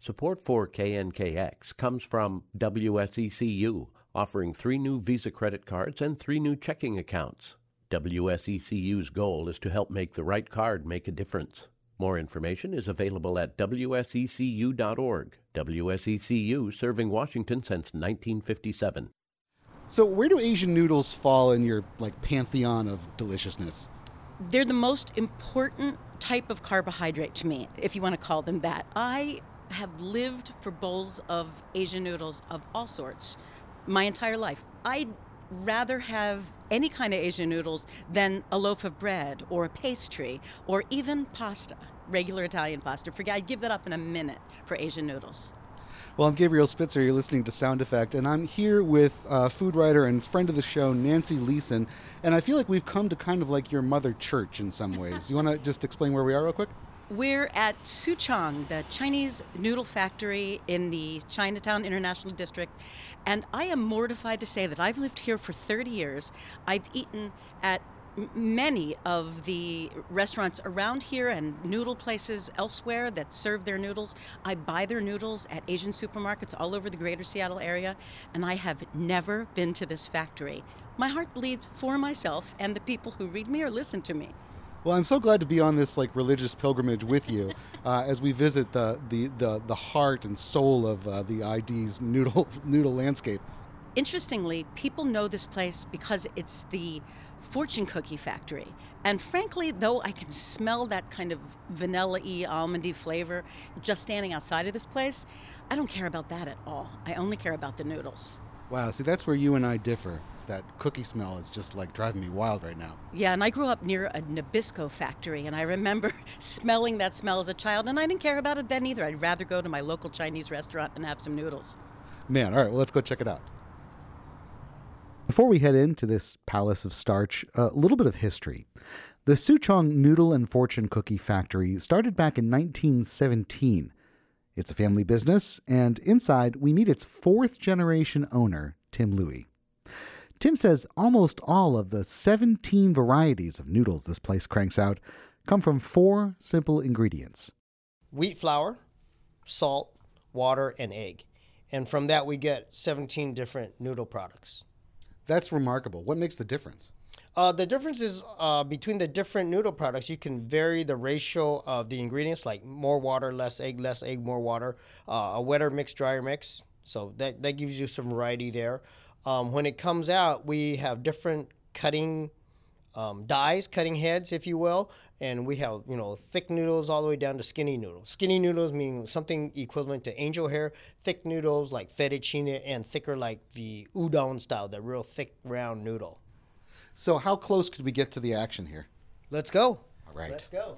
Support for KNKX comes from WSECU, offering 3 new Visa credit cards and 3 new checking accounts. WSECU's goal is to help make the right card make a difference. More information is available at wsecu.org. WSECU, serving Washington since 1957. So where do Asian noodles fall in your pantheon of deliciousness? They're the most important type of carbohydrate to me, if you want to call them that. I have lived for bowls of Asian noodles of all sorts my entire life. I'd rather have any kind of Asian noodles than a loaf of bread or a pastry or even pasta, regular Italian pasta. I'd give that up in a minute for Asian noodles. Well, I'm Gabriel Spitzer. You're listening to Sound Effect, and I'm here with food writer and friend of the show, Nancy Leeson. And I feel like we've come to kind of like your mother church in some ways. You want to just explain where we are real quick? We're at Suchong, the Chinese noodle factory in the Chinatown International District. And I am mortified to say that I've lived here for 30 years. I've eaten at many of the restaurants around here and noodle places elsewhere that serve their noodles. I buy their noodles at Asian supermarkets all over the greater Seattle area, and I have never been to this factory. My heart bleeds for myself and the people who read me or listen to me. Well, I'm so glad to be on this religious pilgrimage with you as we visit the heart and soul of the ID's noodle landscape. Interestingly, people know this place because it's the fortune cookie factory. And frankly, though I can smell that kind of vanilla-y, almondy flavor just standing outside of this place, I don't care about that at all. I only care about the noodles. Wow, see, that's where you and I differ. That cookie smell is just driving me wild right now. Yeah, and I grew up near a Nabisco factory, and I remember smelling that smell as a child, and I didn't care about it then either. I'd rather go to my local Chinese restaurant and have some noodles. Man, all right, well, let's go check it out. Before we head into this palace of starch, a little bit of history. The Suchong Noodle and Fortune Cookie Factory started back in 1917. It's a family business, and inside we meet its 4th-generation owner, Tim Louie. Tim says almost all of the 17 varieties of noodles this place cranks out come from 4 simple ingredients. Wheat flour, salt, water, and egg. And from that we get 17 different noodle products. That's remarkable. What makes the difference? The difference is between the different noodle products, you can vary the ratio of the ingredients, like more water, less egg, more water, a wetter mix, drier mix. So that gives you some variety there. When it comes out, we have different cutting dies, cutting heads, if you will, and we have thick noodles all the way down to skinny noodles. Skinny noodles mean something equivalent to angel hair. Thick noodles like fettuccine, and thicker like the udon style, the real thick round noodle. So how close could we get to the action here? Let's go. All right. Let's go.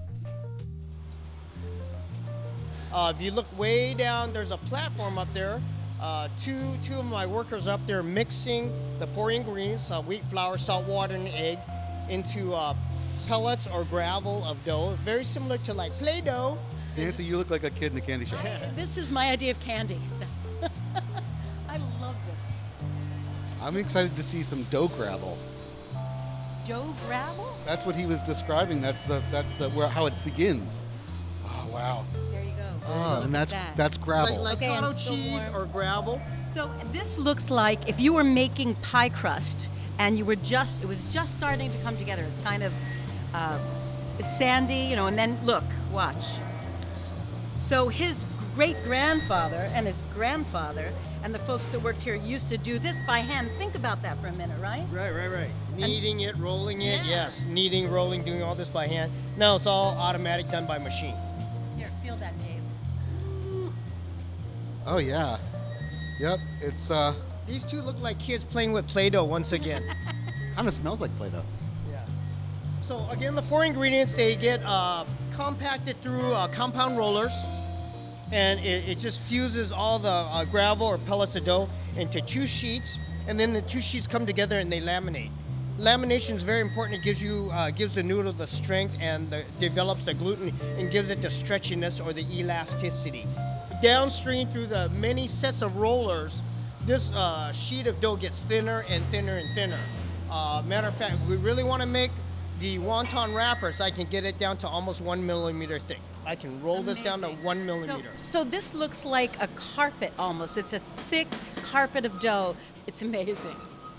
If you look way down, there's a platform up there. Two of my workers up there mixing the 4 ingredients, wheat flour, salt, water, and egg, into pellets or gravel of dough, very similar to Play-Doh. Nancy, you look like a kid in a candy shop. This is my idea of candy. I love this. I'm excited to see some dough gravel. Dough gravel? That's what he was describing. That's how it begins. Oh wow. There you go. Oh, and that's gravel. Like cottage cheese or gravel. So this looks like if you were making pie crust and it was just starting to come together. It's kind of sandy, and then look, watch. So his great-grandfather and his grandfather and the folks that worked here used to do this by hand. Think about that for a minute, right? Right. Kneading it, rolling it, yes. Kneading, rolling, doing all this by hand. Now it's all automatic, done by machine. Here, feel that, Dave. Oh, yeah. Yep, it's... These two look like kids playing with Play-Doh once again. Kind of smells like Play-Doh. Yeah. So, again, the 4 ingredients, they get compacted through compound rollers. And it just fuses all the gravel or pellets of dough into 2 sheets, and then the 2 sheets come together and they laminate. Lamination is very important. It gives the noodle the strength and develops the gluten and gives it the stretchiness or the elasticity. Downstream through the many sets of rollers, this sheet of dough gets thinner and thinner and thinner. Matter of fact, if we really want to make the wonton wrappers, I can get it down to almost 1 millimeter thick. I can roll this down to 1 millimeter. So this looks like a carpet almost. It's a thick carpet of dough. It's amazing.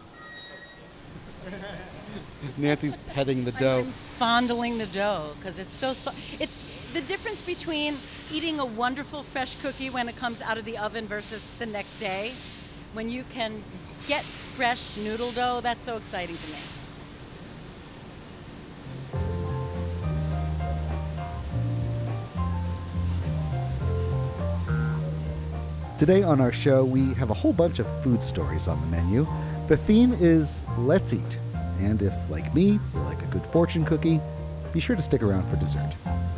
Nancy's petting the dough. I'm fondling the dough because it's so soft. It's the difference between eating a wonderful fresh cookie when it comes out of the oven versus the next day. When you can get fresh noodle dough, that's so exciting to me. Today on our show, we have a whole bunch of food stories on the menu. The theme is Let's Eat. And if, like me, you like a good fortune cookie, be sure to stick around for dessert.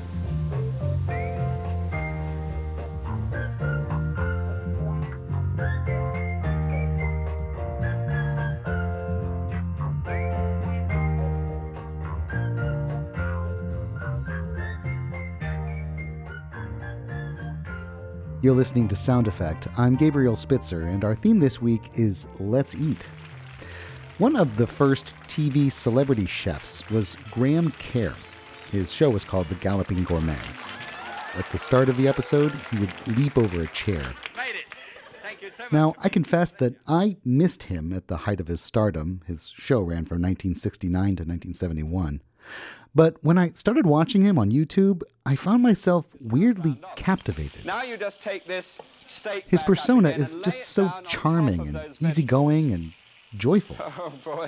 You're listening to Sound Effect. I'm Gabriel Spitzer, and our theme this week is Let's Eat. One of the first TV celebrity chefs was Graham Kerr. His show was called The Galloping Gourmet. At the start of the episode, he would leap over a chair. Made it. Thank you so much. Now, I confess that I missed him at the height of his stardom. His show ran from 1969 to 1971. But when I started watching him on YouTube, I found myself weirdly captivated. Now you just take this steak. His persona is just so charming and easygoing and joyful. Oh boy.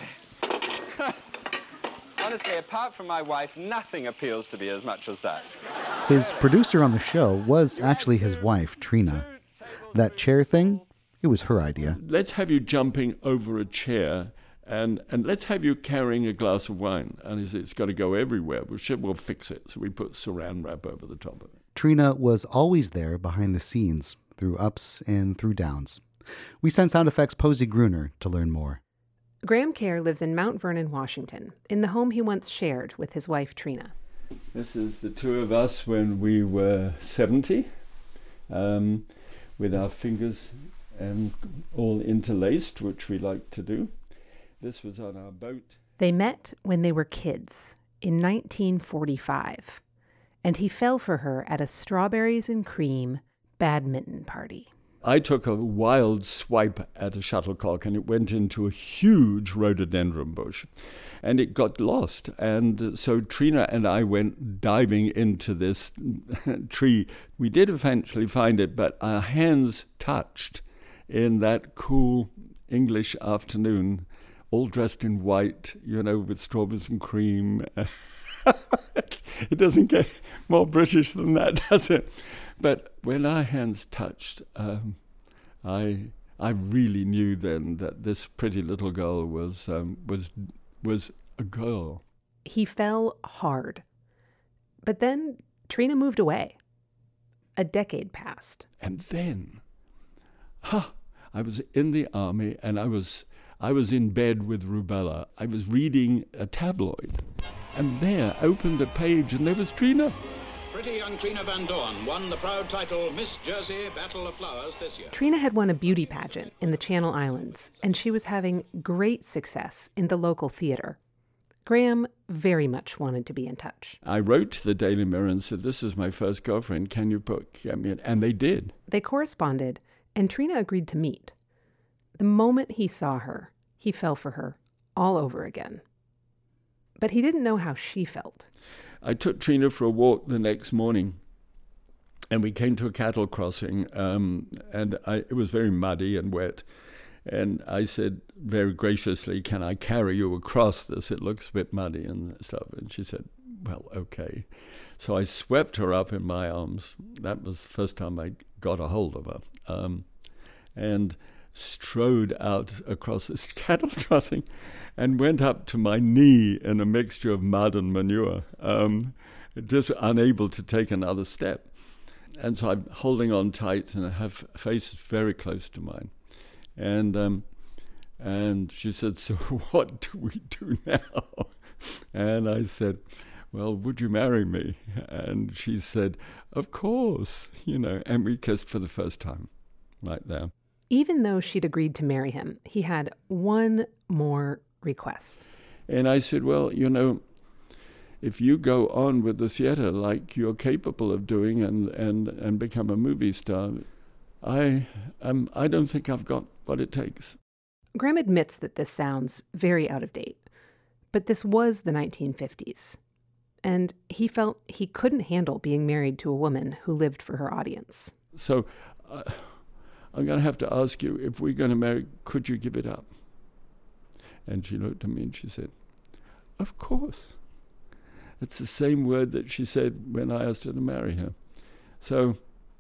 Honestly, apart from my wife, nothing appeals to me as much as that. His producer on the show was actually his wife, Trina. That chair thing, it was her idea. Let's have you jumping over a chair and let's have you carrying a glass of wine. And he said, it's got to go everywhere. We'll fix it. So we put saran wrap over the top of it. Trina was always there behind the scenes, through ups and through downs. We sent Sound Effects' Posey Gruner to learn more. Graham Kerr lives in Mount Vernon, Washington, in the home he once shared with his wife, Trina. This is the two of us when we were 70, with our fingers all interlaced, which we like to do. This was on our boat. They met when they were kids in 1945, and he fell for her at a strawberries and cream badminton party. I took a wild swipe at a shuttlecock and it went into a huge rhododendron bush and it got lost. And so Trina and I went diving into this tree. We did eventually find it, but our hands touched in that cool English afternoon, all dressed in white, with strawberries and cream. It doesn't get more British than that, does it? But when our hands touched, I really knew then that this pretty little girl was a girl. He fell hard. But then Trina moved away. A decade passed. And then, I was in the army and I was in bed with rubella. I was reading a tabloid. And there, opened the page, and there was Trina. Pretty young Trina Van Dorn won the proud title Miss Jersey Battle of Flowers this year. Trina had won a beauty pageant in the Channel Islands, and she was having great success in the local theater. Graham very much wanted to be in touch. I wrote to the Daily Mirror and said, this is my first girlfriend, can you get me in? And they did. They corresponded, and Trina agreed to meet. The moment he saw her, he fell for her all over again. But he didn't know how she felt. I took Trina for a walk the next morning, and we came to a cattle crossing, it was very muddy and wet. And I said very graciously, can I carry you across this? It looks a bit muddy and stuff. And she said, well, okay. So I swept her up in my arms. That was the first time I got a hold of her. And strode out across this cattle crossing and went up to my knee in a mixture of mud and manure, just unable to take another step. And so I'm holding on tight, and her face is very close to mine. And she said, so what do we do now? And I said, well, would you marry me? And she said, of course, and we kissed for the first time right there. Even though she'd agreed to marry him, he had one more request. And I said, well, if you go on with the theater like you're capable of doing and become a movie star, I don't think I've got what it takes. Graham admits that this sounds very out of date, but this was the 1950s, and he felt he couldn't handle being married to a woman who lived for her audience. So I'm going to have to ask you, if we're going to marry, could you give it up? And she looked at me and she said, of course. It's the same word that she said when I asked her to marry her. So,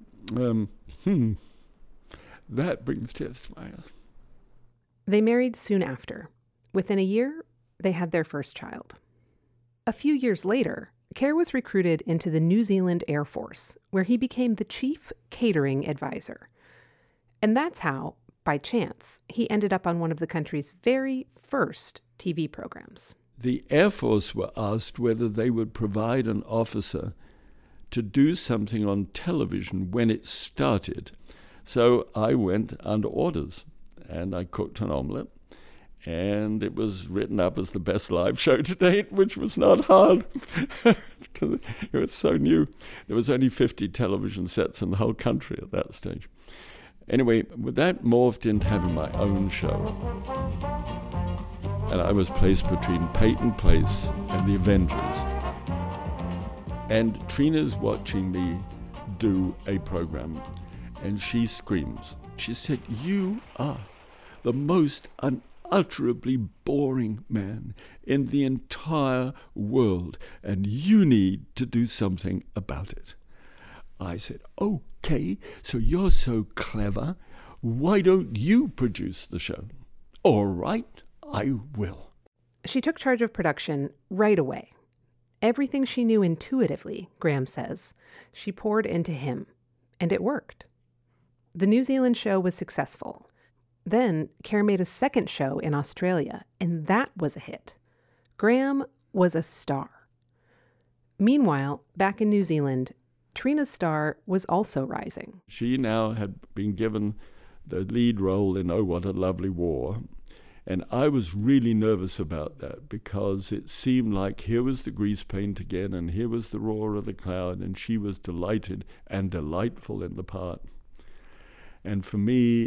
that brings tears to my eyes. They married soon after. Within a year, they had their first child. A few years later, Kerr was recruited into the New Zealand Air Force, where he became the chief catering advisor. And that's how, by chance, he ended up on one of the country's very first TV programs. The Air Force were asked whether they would provide an officer to do something on television when it started. So I went under orders, and I cooked an omelette, and it was written up as the best live show to date, which was not hard, because it was so new. There was only 50 television sets in the whole country at that stage. Anyway, that morphed into having my own show. And I was placed between Peyton Place and the Avengers. And Trina's watching me do a program, and she screams. She said, "You are the most unutterably boring man in the entire world, and you need to do something about it." I said, "Okay, so you're so clever. Why don't you produce the show?" "All right, I will." She took charge of production right away. Everything she knew intuitively, Graham says, she poured into him, and it worked. The New Zealand show was successful. Then Kerr made a second show in Australia, and that was a hit. Graham was a star. Meanwhile, back in New Zealand, Trina's star was also rising. She now had been given the lead role in Oh, What a Lovely War. And I was really nervous about that, because it seemed like here was the grease paint again, and here was the roar of the crowd, and she was delighted and delightful in the part. And for me,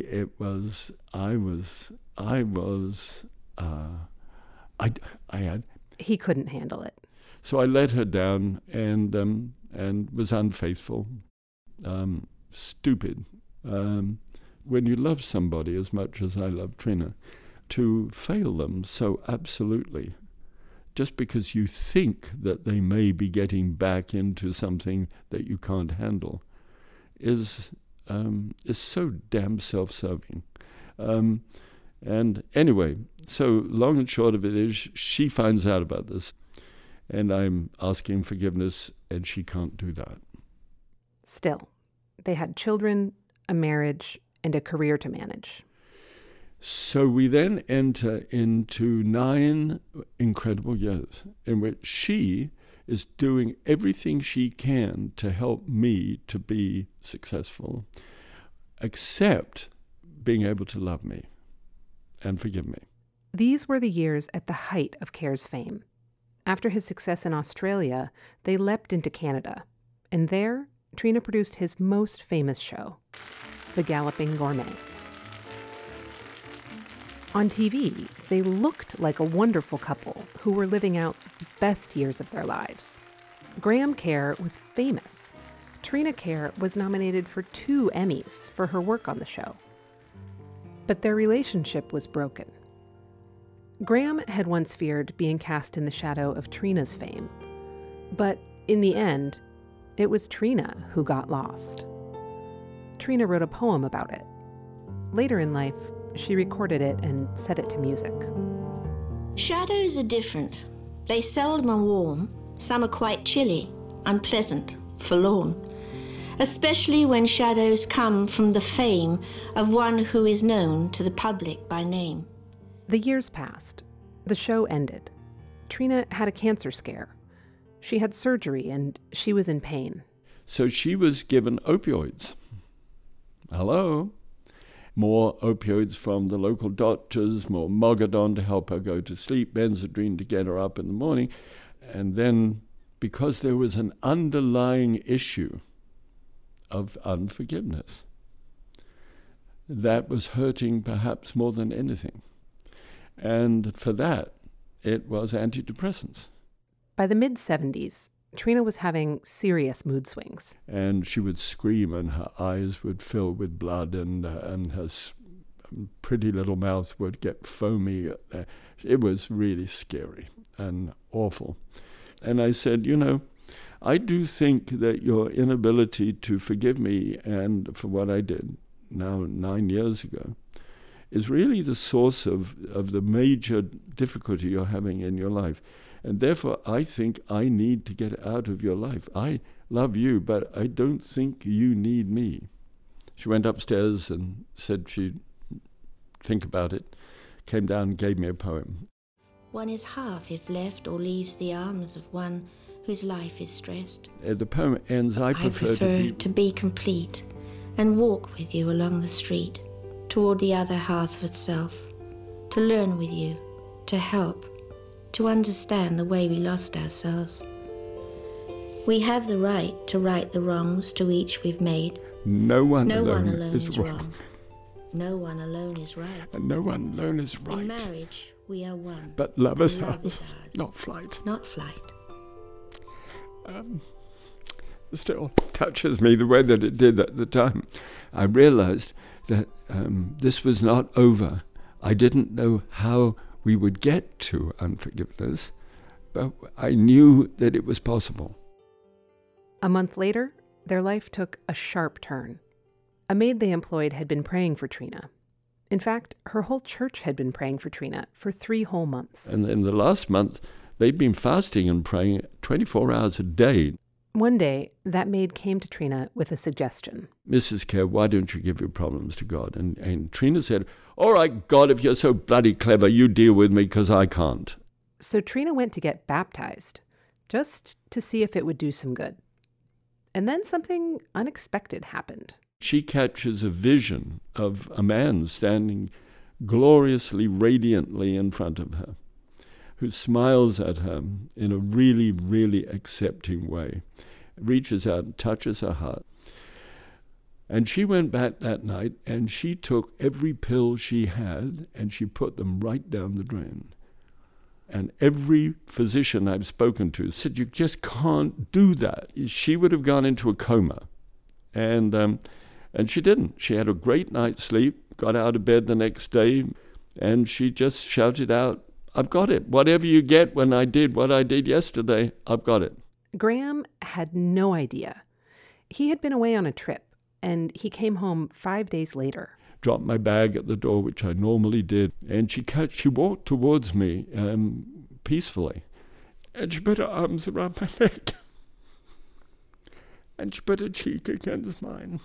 He couldn't handle it. So I let her down and was unfaithful, stupid. When you love somebody as much as I love Trina, to fail them so absolutely, just because you think that they may be getting back into something that you can't handle, is so damn self-serving. And anyway, so long and short of it is, she finds out about this, and I'm asking forgiveness, and she can't do that. Still, they had children, a marriage, and a career to manage. So we then enter into 9 incredible years in which she is doing everything she can to help me to be successful, except being able to love me and forgive me. These were the years at the height of Kerr's fame. After his success in Australia, they leapt into Canada, and there, Trina produced his most famous show, The Galloping Gourmet. On TV, they looked like a wonderful couple who were living out the best years of their lives. Graham Kerr was famous. Trina Kerr was nominated for 2 Emmys for her work on the show. But their relationship was broken. Graham had once feared being cast in the shadow of Trina's fame. But in the end, it was Trina who got lost. Trina wrote a poem about it. Later in life, she recorded it and set it to music. Shadows are different. They seldom are warm. Some are quite chilly, unpleasant, forlorn. Especially when shadows come from the fame of one who is known to the public by name. The years passed. The show ended. Trina had a cancer scare. She had surgery and she was in pain. So she was given opioids. Hello? More opioids from the local doctors, more Mogadon to help her go to sleep, Benzedrine to get her up in the morning. And then because there was an underlying issue of unforgiveness that was hurting perhaps more than anything. And for that, it was antidepressants. By the mid-70s, Trina was having serious mood swings. And she would scream, and her eyes would fill with blood, and her pretty little mouth would get foamy. It was really scary and awful. And I said, you know, I do think that your inability to forgive me and for what I did now 9 years ago is really the source of the major difficulty you're having in your life. And therefore, I think I need to get out of your life. I love you, but I don't think you need me. She went upstairs and said she'd think about it, came down and gave me a poem. One is half if left or leaves the arms of one whose life is stressed. The poem ends, I prefer to be complete and walk with you along the street toward the other half of itself, to learn with you, to help, to understand the way we lost ourselves. We have the right to right the wrongs to each we've made. No one alone alone is wrong. No one alone is right. And no one alone is right. In marriage, we are one. But love is ours, not flight. Not flight. Still touches me the way that it did at the time. I realized that this was not over. I didn't know how we would get to unforgiveness, but I knew that it was possible. A month later, their life took a sharp turn. A maid they employed had been praying for Trina. In fact, her whole church had been praying for Trina for 3 whole months. And in the last month, they'd been fasting and praying 24 hours a day. One day, that maid came to Trina with a suggestion. Mrs. Kerr, why don't you give your problems to God? And Trina said, all right, God, if you're so bloody clever, you deal with me because I can't. So Trina went to get baptized, just to see if it would do some good. And then something unexpected happened. She catches a vision of a man standing gloriously, radiantly in front of her, who smiles at her in a really, really accepting way, reaches out and touches her heart. And she went back that night and she took every pill she had and she put them right down the drain. And every physician I've spoken to said, you just can't do that. She would have gone into a coma. And she didn't. She had a great night's sleep, got out of bed the next day, and she just shouted out, I've got it. Whatever you get when I did what I did yesterday, I've got it. Graham had no idea. He had been away on a trip, and he came home 5 days later. Dropped my bag at the door, which I normally did, and she walked towards me peacefully. And she put her arms around my neck. And she put her cheek against mine.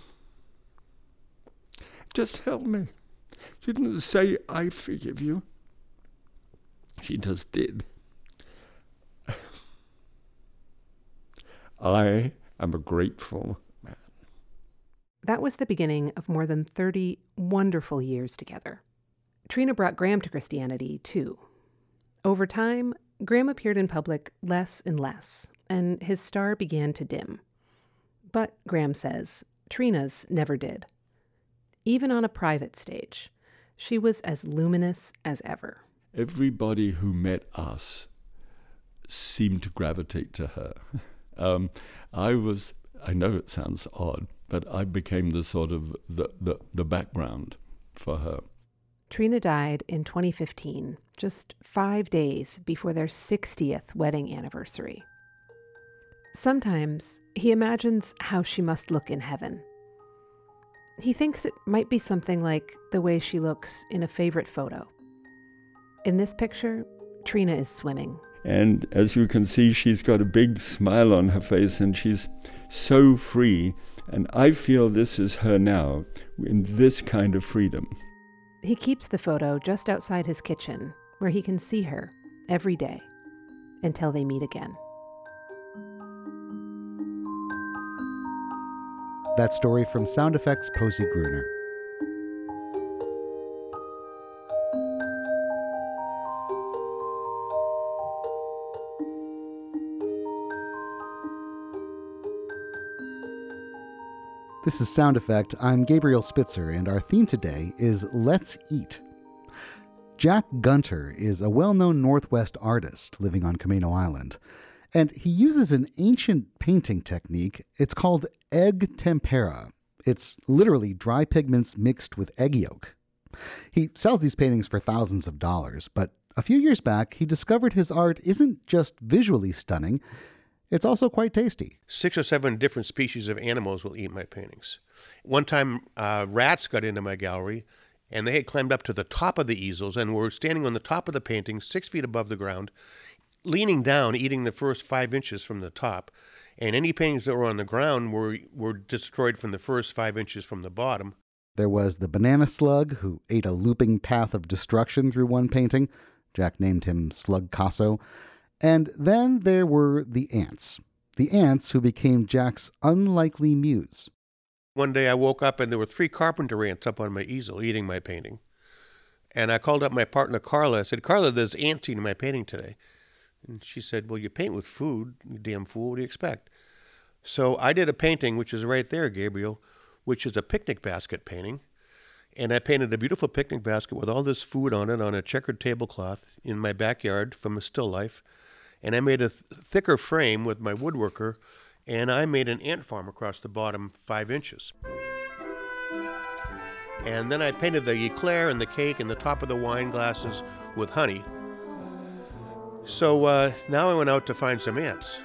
Just held me. She didn't say, I forgive you. She just did. I am a grateful man. That was the beginning of more than 30 wonderful years together. Trina brought Graham to Christianity, too. Over time, Graham appeared in public less and less, and his star began to dim. But, Graham says, Trina's never did. Even on a private stage, she was as luminous as ever. Everybody who met us seemed to gravitate to her. I know it sounds odd, but I became the sort of the background for her. Trina died in 2015, just 5 days before their 60th wedding anniversary. Sometimes he imagines how she must look in heaven. He thinks it might be something like the way she looks in a favorite photo. In this picture, Trina is swimming. And as you can see, she's got a big smile on her face and she's so free. And I feel this is her now, in this kind of freedom. He keeps the photo just outside his kitchen, where he can see her every day until they meet again. That story from Sound Effects, Posey Gruner. This is Sound Effect. I'm Gabriel Spitzer, and our theme today is Let's Eat. Jack Gunter is a well-known Northwest artist living on Camino Island, and he uses an ancient painting technique. It's called egg tempera. It's literally dry pigments mixed with egg yolk. He sells these paintings for thousands of dollars, but a few years back, he discovered his art isn't just visually stunning, it's also quite tasty. 6 or 7 different species of animals will eat my paintings. One time, rats got into my gallery, and they had climbed up to the top of the easels and were standing on the top of the painting, 6 feet above the ground, leaning down, eating the first 5 inches from the top. And any paintings that were on the ground were destroyed from the first 5 inches from the bottom. There was the banana slug, who ate a looping path of destruction through one painting. Jack named him Slug Casso. And then there were the ants who became Jack's unlikely muse. One day I woke up and there were 3 carpenter ants up on my easel eating my painting. And I called up my partner Carla. I said, "Carla, there's ants eating my painting today." And she said, "Well, you paint with food, you damn fool. What do you expect?" So I did a painting, which is right there, Gabriel, which is a picnic basket painting. And I painted a beautiful picnic basket with all this food on it on a checkered tablecloth in my backyard from a still life. And I made a thicker frame with my woodworker, and I made an ant farm across the bottom 5 inches. And then I painted the eclair and the cake and the top of the wine glasses with honey. So now I went out to find some ants.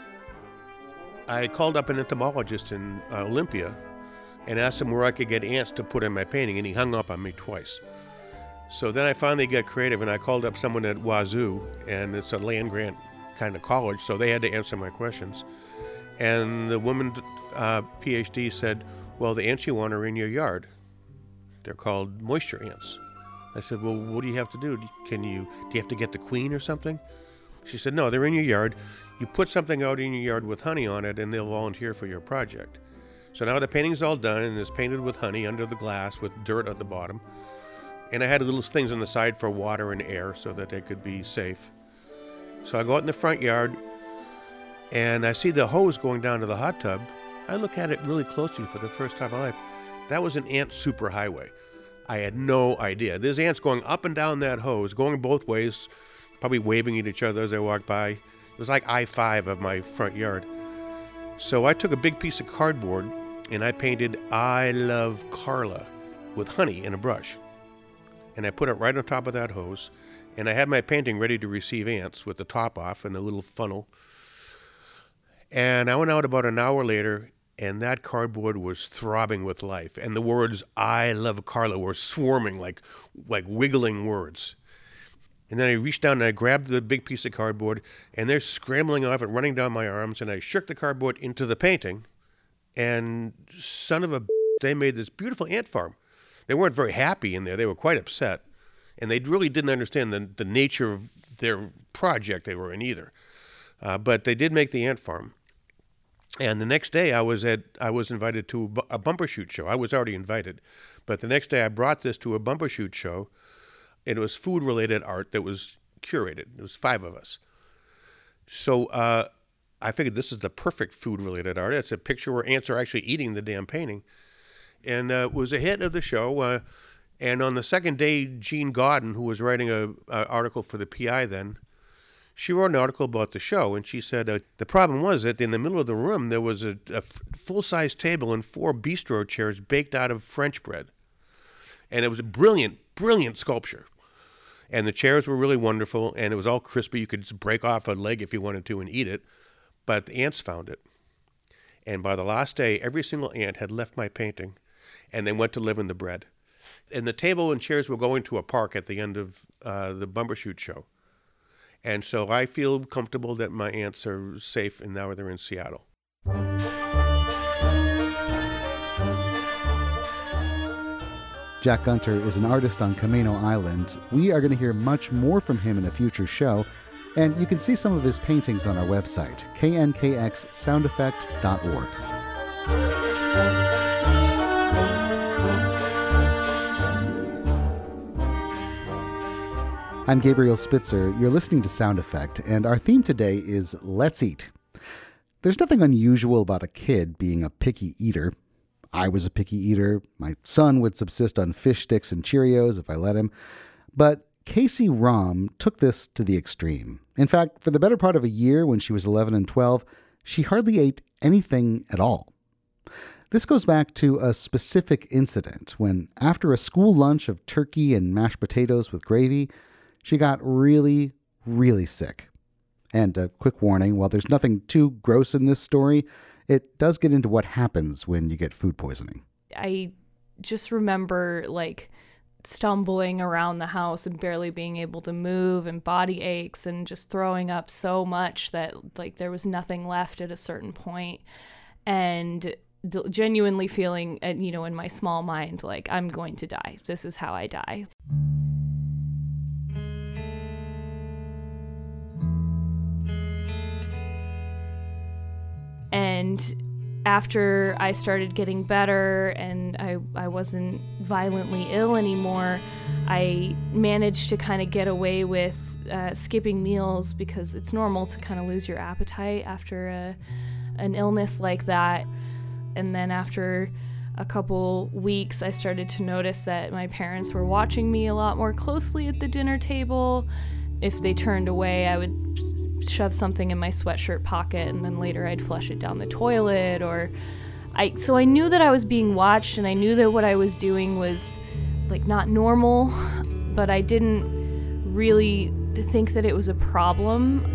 I called up an entomologist in Olympia and asked him where I could get ants to put in my painting, and he hung up on me twice. So then I finally got creative, and I called up someone at Wazoo, and it's a land-grant kind of college, so they had to answer my questions. And the woman, PhD, said, "Well, the ants you want are in your yard. They're called moisture ants." I said, "Well, what do you have to do? Do you have to get the queen or something?" She said, "No, they're in your yard. You put something out in your yard with honey on it, and they'll volunteer for your project." So now the painting's all done, and it's painted with honey under the glass with dirt at the bottom. And I had little things on the side for water and air so that they could be safe. So I go out in the front yard, and I see the hose going down to the hot tub. I look at it really closely for the first time in my life. That was an ant superhighway. I had no idea. There's ants going up and down that hose, going both ways, probably waving at each other as I walked by. It was like I-5 of my front yard. So I took a big piece of cardboard, and I painted "I love Carla" with honey in a brush. And I put it right on top of that hose. And I had my painting ready to receive ants with the top off and a little funnel. And I went out about an hour later, and that cardboard was throbbing with life. And the words "I love Carla" were swarming like wiggling words. And then I reached down and I grabbed the big piece of cardboard, and they're scrambling off and running down my arms, and I shook the cardboard into the painting. And son of a they made this beautiful ant farm. They weren't very happy in there. They were quite upset. And they really didn't understand the nature of their project they were in either. But they did make the ant farm. And the next day I was invited to a bumper shoot show. I was already invited. But the next day I brought this to a bumper shoot show. And it was food-related art that was curated. It was 5 of us. So I figured this is the perfect food-related art. It's a picture where ants are actually eating the damn painting. And it was a hit of the show. And on the second day, Jean Godden, who was writing an article for the PI then, she wrote an article about the show. And she said the problem was that in the middle of the room, there was a full-size table and 4 bistro chairs baked out of French bread. And it was a brilliant, brilliant sculpture. And the chairs were really wonderful, and it was all crispy. You could just break off a leg if you wanted to and eat it. But the ants found it. And by the last day, every single ant had left my painting, and they went to live in the bread. And the table and chairs were going to a park at the end of the Bumbershoot show. And so I feel comfortable that my ants are safe, and now they're in Seattle. Jack Gunter is an artist on Camino Island. We are going to hear much more from him in a future show, and you can see some of his paintings on our website, knkxsoundeffect.org. I'm Gabriel Spitzer. You're listening to Sound Effect, and our theme today is Let's Eat. There's nothing unusual about a kid being a picky eater. I was a picky eater. My son would subsist on fish sticks and Cheerios if I let him. But Casey Rom took this to the extreme. In fact, for the better part of a year when she was 11 and 12, she hardly ate anything at all. This goes back to a specific incident when, after a school lunch of turkey and mashed potatoes with gravy, she got really, really sick. And a quick warning, while there's nothing too gross in this story, it does get into what happens when you get food poisoning. I just remember, stumbling around the house and barely being able to move, and body aches, and just throwing up so much that, there was nothing left at a certain point. And genuinely feeling, in my small mind, I'm going to die. This is how I die. And after I started getting better and I wasn't violently ill anymore, I managed to kind of get away with skipping meals, because it's normal to kind of lose your appetite after an illness like that. And then after a couple weeks, I started to notice that my parents were watching me a lot more closely at the dinner table. If they turned away, I would shove something in my sweatshirt pocket, and then later I'd flush it down the toilet. So I knew that I was being watched, and I knew that what I was doing was not normal, but I didn't really think that it was a problem.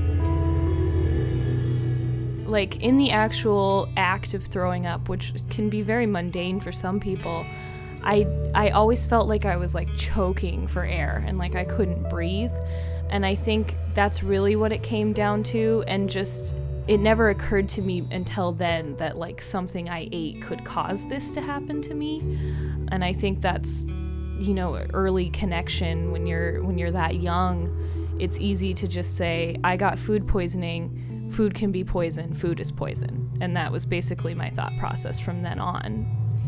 In the actual act of throwing up, which can be very mundane for some people, I always felt like I was choking for air, and I couldn't breathe. And I think that's really what it came down to. And just, it never occurred to me until then that something I ate could cause this to happen to me. And I think that's, early connection when you're that young. It's easy to just say, I got food poisoning. Food can be poison. Food is poison. And that was basically my thought process from then on.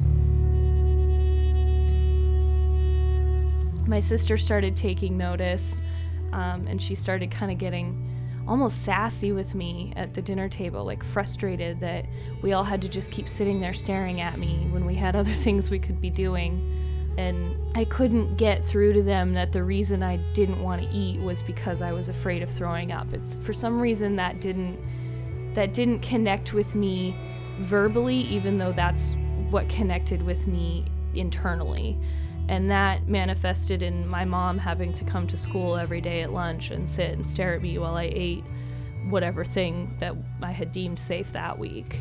My sister started taking notice, and she started kind of getting almost sassy with me at the dinner table, frustrated that we all had to just keep sitting there staring at me when we had other things we could be doing. And I couldn't get through to them that the reason I didn't want to eat was because I was afraid of throwing up. It's for some reason that didn't connect with me verbally, even though that's what connected with me internally. And that manifested in my mom having to come to school every day at lunch and sit and stare at me while I ate whatever thing that I had deemed safe that week.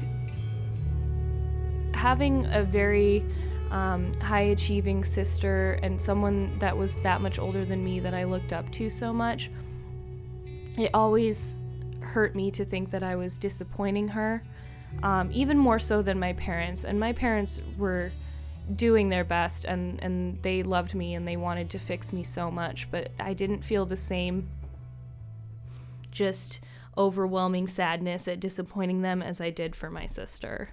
Having a very high-achieving sister and someone that was that much older than me that I looked up to so much, it always hurt me to think that I was disappointing her, even more so than my parents. And my parents were doing their best, and they loved me and they wanted to fix me so much, but I didn't feel the same just overwhelming sadness at disappointing them as I did for my sister.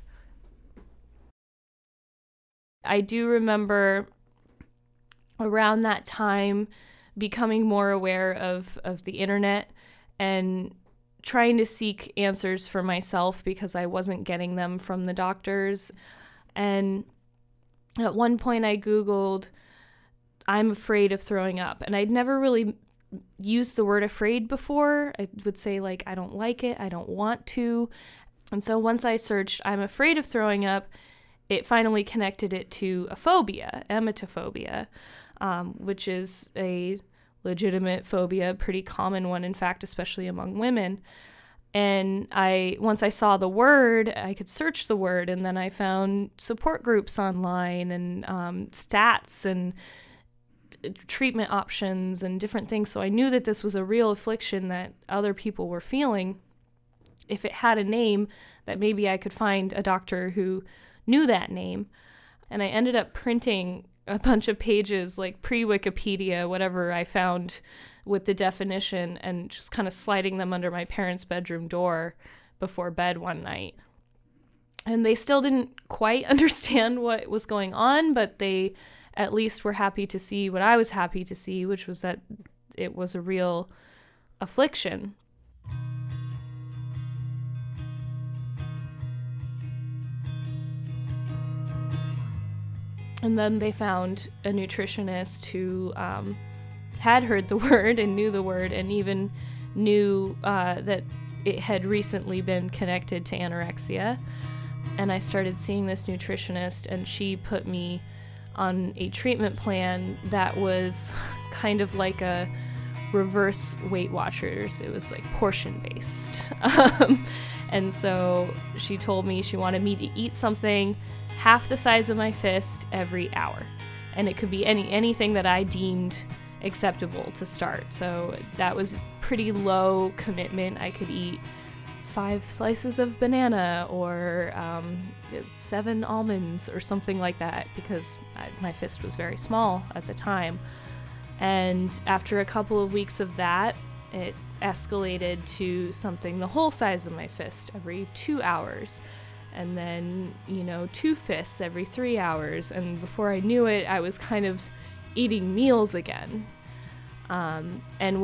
I do remember around that time becoming more aware of the internet and trying to seek answers for myself because I wasn't getting them from the doctors. And at one point I Googled, I'm afraid of throwing up. And I'd never really used the word afraid before. I would say I don't like it, I don't want to. And so once I searched, I'm afraid of throwing up, it finally connected it to a phobia, emetophobia, which is a legitimate phobia, pretty common one, in fact, especially among women. And once I saw the word, I could search the word, and then I found support groups online and stats and treatment options and different things. So I knew that this was a real affliction that other people were feeling. If it had a name, that maybe I could find a doctor who knew that name. And I ended up printing a bunch of pages, pre-Wikipedia, whatever I found with the definition, and just kind of sliding them under my parents' bedroom door before bed one night. And they still didn't quite understand what was going on, but they at least were happy to see what I was happy to see, which was that it was a real affliction. And then they found a nutritionist who had heard the word and knew the word, and even knew that it had recently been connected to anorexia. And I started seeing this nutritionist, and she put me on a treatment plan that was kind of like a reverse Weight Watchers. It was like portion based. And so she told me she wanted me to eat something half the size of my fist every hour. And it could be anything that I deemed acceptable to start. So that was pretty low commitment. I could eat 5 slices of banana or 7 almonds or something like that, because my fist was very small at the time. And after a couple of weeks of that, it escalated to something the whole size of my fist every 2 hours. And then, 2 fists every 3 hours. And before I knew it, I was kind of eating meals again. And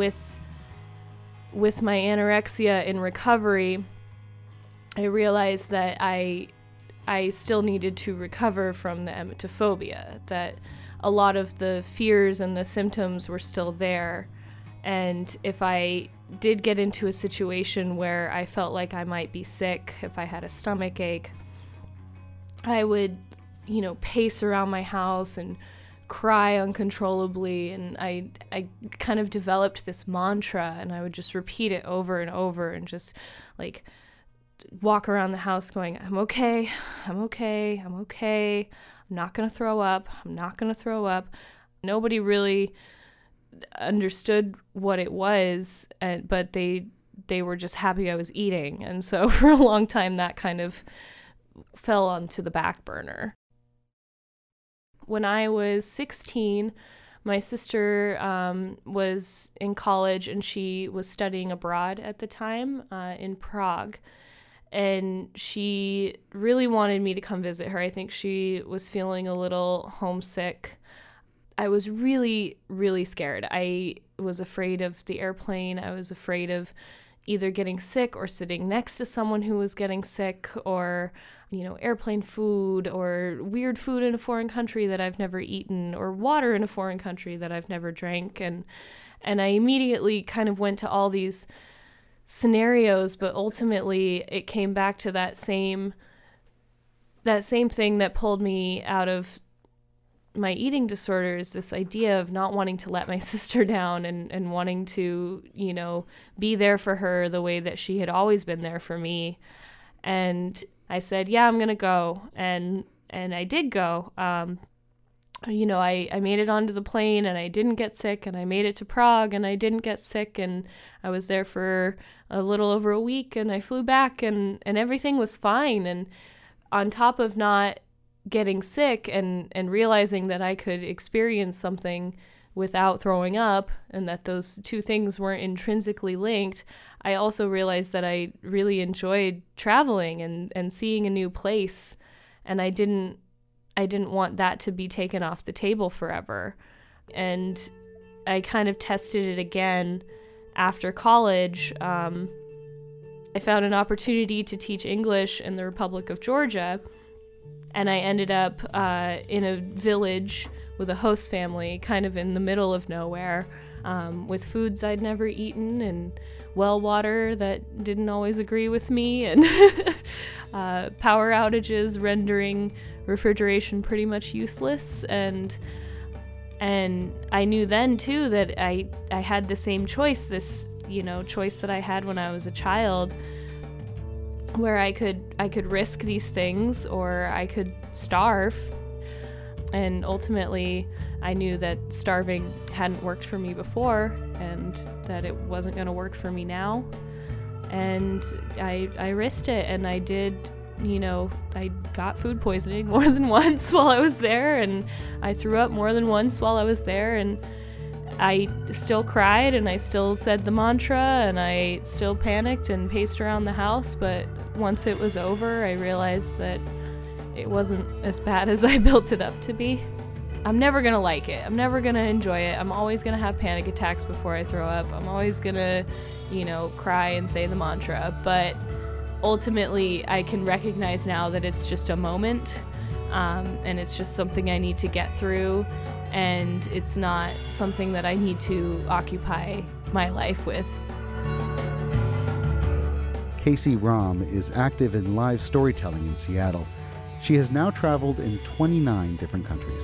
with my anorexia in recovery, I realized that I still needed to recover from the emetophobia, that a lot of the fears and the symptoms were still there. And if I did get into a situation where I felt like I might be sick, if I had a stomach ache, I would, pace around my house and cry uncontrollably, and I kind of developed this mantra, and I would just repeat it over and over, and just like walk around the house going, I'm okay, I'm okay, I'm okay, I'm not gonna throw up, I'm not gonna throw up. Nobody really understood what it was, but they were just happy I was eating. And so for a long time that kind of fell onto the back burner. When I was 16, my sister was in college, and she was studying abroad at the time in Prague. And she really wanted me to come visit her. I think she was feeling a little homesick. I was really, really scared. I was afraid of the airplane. I was afraid of either getting sick or sitting next to someone who was getting sick, or airplane food, or weird food in a foreign country that I've never eaten, or water in a foreign country that I've never drank. And I immediately kind of went to all these scenarios, but ultimately it came back to that same thing that pulled me out of my eating disorders, this idea of not wanting to let my sister down, and wanting to, be there for her the way that she had always been there for me. And I said, yeah, I'm going to go. And I did go. I made it onto the plane, and I didn't get sick, and I made it to Prague, and I didn't get sick, and I was there for a little over a week, and I flew back, and everything was fine. And on top of not getting sick and realizing that I could experience something without throwing up, and that those two things weren't intrinsically linked, I also realized that I really enjoyed traveling and seeing a new place, and I didn't want that to be taken off the table forever. And I kind of tested it again after college. I found an opportunity to teach English in the Republic of Georgia, and I ended up in a village with a host family, kind of in the middle of nowhere, with foods I'd never eaten, and well water that didn't always agree with me, and power outages rendering refrigeration pretty much useless. And I knew then too that I had the same choice, this choice that I had when I was a child, where I could risk these things, or I could starve. And ultimately, I knew that starving hadn't worked for me before, and that it wasn't going to work for me now. And I risked it, and I did, I got food poisoning more than once while I was there, and I threw up more than once while I was there, and I still cried, and I still said the mantra, and I still panicked and paced around the house. But once it was over, I realized that it wasn't as bad as I built it up to be. I'm never gonna like it. I'm never gonna enjoy it. I'm always gonna have panic attacks before I throw up. I'm always gonna, cry and say the mantra. But ultimately, I can recognize now that it's just a moment and it's just something I need to get through, and it's not something that I need to occupy my life with. Casey Rom is active in live storytelling in Seattle. She has now traveled in 29 different countries.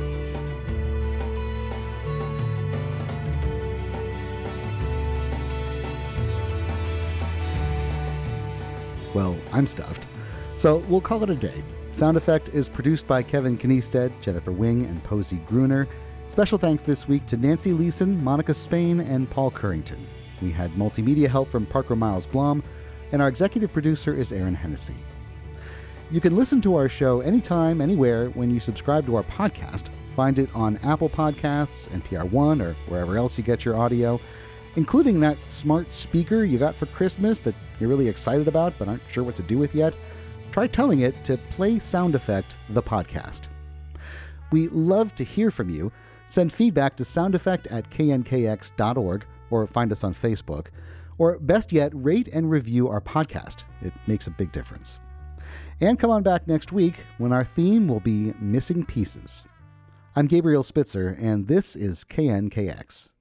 Well, I'm stuffed, so we'll call it a day. Sound Effect is produced by Kevin Kniestead, Jennifer Wing, and Posey Gruner. Special thanks this week to Nancy Leeson, Monica Spain, and Paul Currington. We had multimedia help from Parker Miles Blom, and our executive producer is Aaron Hennessy. You can listen to our show anytime, anywhere when you subscribe to our podcast. Find it on Apple Podcasts, NPR One, or wherever else you get your audio, including that smart speaker you got for Christmas that you're really excited about but aren't sure what to do with yet. Try telling it to play Sound Effect, the podcast. We love to hear from you. Send feedback to soundeffect@knkx.org or find us on Facebook. Or best yet, rate and review our podcast. It makes a big difference. And come on back next week when our theme will be Missing Pieces. I'm Gabriel Spitzer, and this is KNKX.